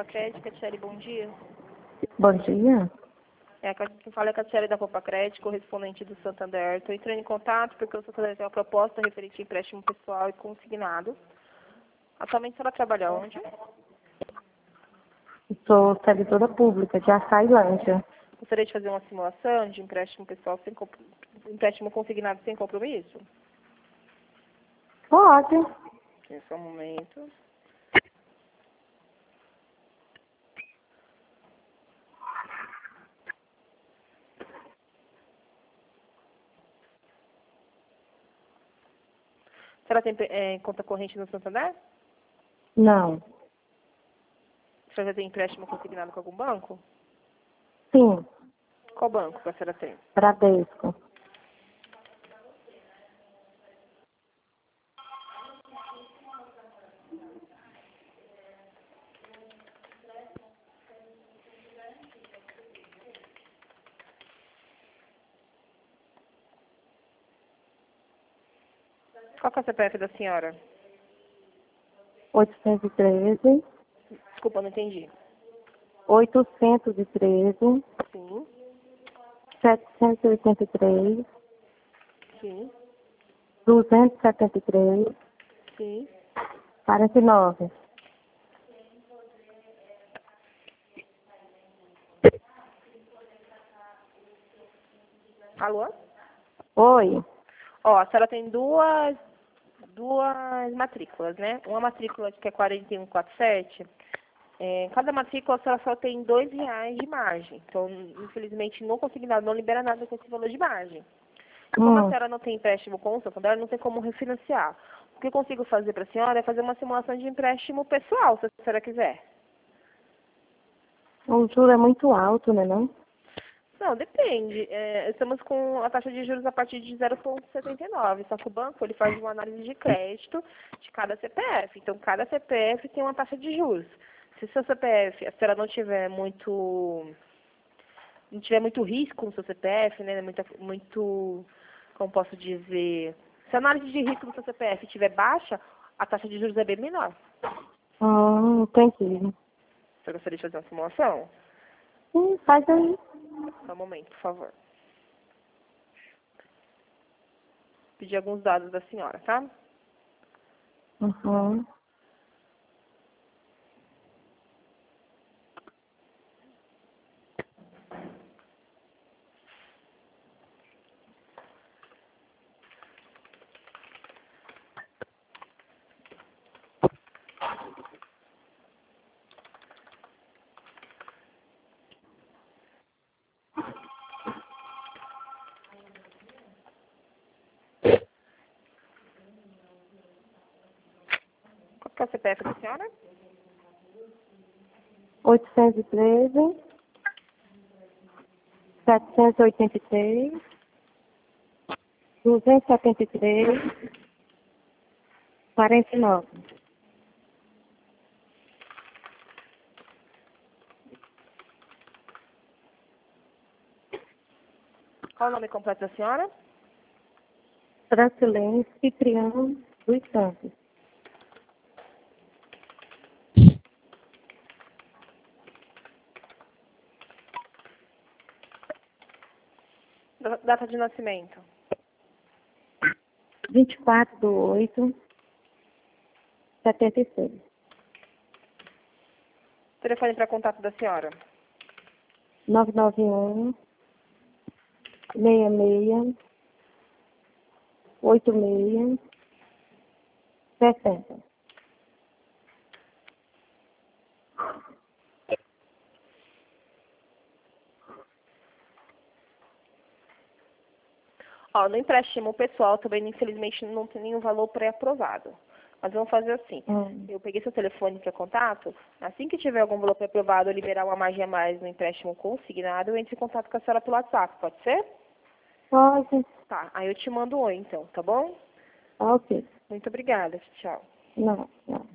Crédito, Catiele, bom dia. Bom dia. Quem fala é a Catiele da Copa Crédito, correspondente do Santander. Estou entrando em contato porque o Santander tem uma proposta referente a empréstimo pessoal e consignado. Atualmente, a senhora trabalha onde? Sou servidora pública de Açailândia. Gostaria de fazer uma simulação de empréstimo pessoal empréstimo consignado sem compromisso? Pode. Só um momento. A senhora tem conta corrente no Santander? Não. A senhora já tem empréstimo consignado com algum banco? Sim. Qual banco que a senhora tem? Bradesco. Qual que é o CPF da senhora? 813. Desculpa, não entendi. 813. Sim, 783. sim, 273. sim. 49. Alô? Oi. Ó, a senhora tem duas matrículas, né? Uma matrícula que é 4147. Cada matrícula a senhora só tem R$ 2 de margem. Então, infelizmente, no consignado não libera nada com esse valor de margem. Como a senhora não tem empréstimo com o Santander, não tem como refinanciar. O que eu consigo fazer para a senhora é fazer uma simulação de empréstimo pessoal, se a senhora quiser. O juro é muito alto, né, não? Não, depende. Estamos com a taxa de juros a partir de 0,79. Só que o banco ele faz uma análise de crédito de cada CPF. Então, cada CPF tem uma taxa de juros. Se seu CPF, a senhora não tiver muito risco no seu CPF, né? Muito, como posso dizer, se a análise de risco do seu CPF estiver baixa, a taxa de juros é bem menor. Entendi. Você gostaria de fazer uma simulação? Sim, faz aí. Só um momento, por favor. Pedir alguns dados da senhora, tá? Uhum. Qual que é o CPF da senhora? 813. 783. 273. 49. Qual o nome completo da senhora? Francilene Cipriano dos Santos. Data de nascimento. 24/8/76. Telefone para contato da senhora. 991 66 86 60. Ó, no empréstimo pessoal também, infelizmente, não tem nenhum valor pré-aprovado. Mas vamos fazer assim. Eu peguei seu telefone para contato. Assim que tiver algum valor pré-aprovado ou liberar uma margem a mais no empréstimo consignado, eu entro em contato com a senhora pelo WhatsApp, pode ser? Pode. Tá, aí eu te mando um oi, então, tá bom? Ok. Muito obrigada, tchau. Não, não.